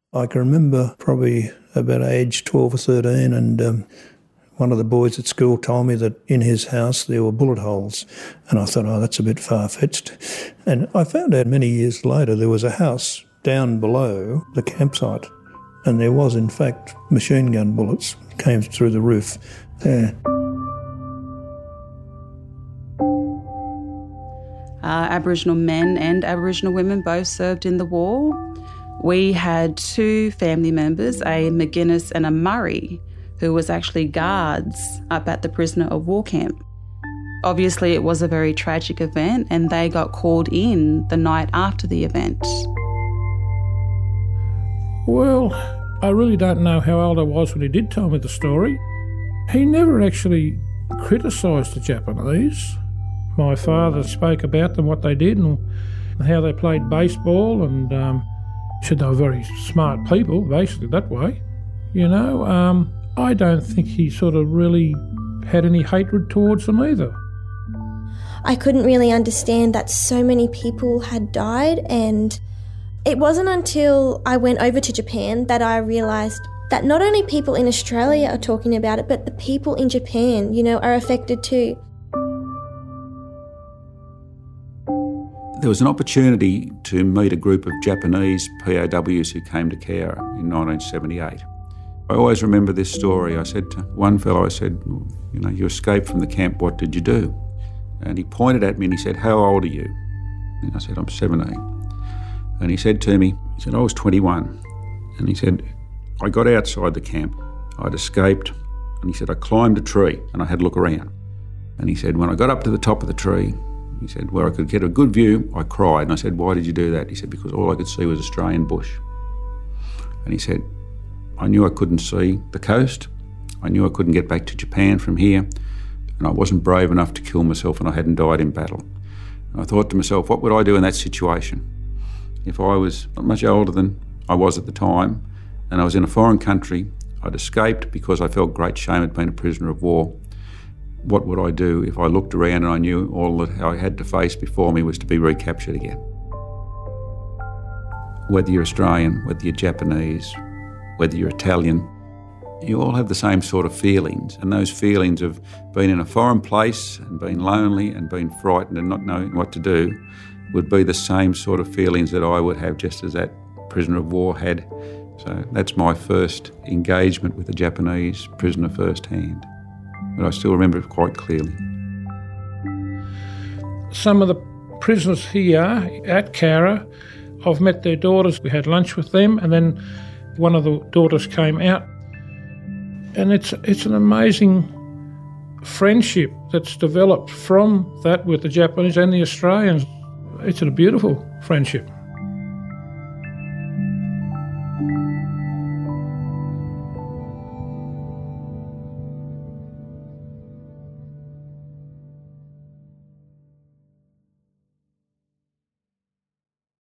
I can remember probably about age 12 or 13 and one of the boys at school told me that in his house there were bullet holes. And I thought, oh, that's a bit far-fetched. And I found out many years later there was a house down below the campsite and there was, in fact, machine gun bullets came through the roof there. Aboriginal men and Aboriginal women both served in the war. We had two family members, a McGuinness and a Murray, who was actually guards up at the prisoner of war camp. Obviously, it was a very tragic event and they got called in the night after the event. Well, I really don't know how old I was when he did tell me the story. He never actually criticised the Japanese. My father spoke about them, what they did and how they played baseball and said they were very smart people, basically that way. You know, I don't think he sort of really had any hatred towards them either. I couldn't really understand that so many people had died, and it wasn't until I went over to Japan that I realised that not only people in Australia are talking about it, but the people in Japan, you know, are affected too. There was an opportunity to meet a group of Japanese POWs who came to Cowra in 1978. I always remember this story. I said to one fellow, I said, you know, you escaped from the camp, what did you do? And he pointed at me and he said, how old are you? And I said, I'm 17. And he said to me, he said, I was 21. And he said, I got outside the camp, I'd escaped, and he said, I climbed a tree and I had a look around. And he said, when I got up to the top of the tree, he said, where I could get a good view, I cried. And I said, why did you do that? He said, because all I could see was Australian bush. And he said, I knew I couldn't see the coast. I knew I couldn't get back to Japan from here. And I wasn't brave enough to kill myself and I hadn't died in battle. And I thought to myself, what would I do in that situation? If I was not much older than I was at the time and I was in a foreign country, I'd escaped because I felt great shame at being a prisoner of war. What would I do if I looked around and I knew all that I had to face before me was to be recaptured again? Whether you're Australian, whether you're Japanese, whether you're Italian, you all have the same sort of feelings, and those feelings of being in a foreign place and being lonely and being frightened and not knowing what to do would be the same sort of feelings that I would have just as that prisoner of war had. So that's my first engagement with a Japanese prisoner firsthand. But I still remember it quite clearly. Some of the prisoners here at Cowra, I've met their daughters. We had lunch with them and then one of the daughters came out. And it's an amazing friendship that's developed from that with the Japanese and the Australians. It's a beautiful friendship.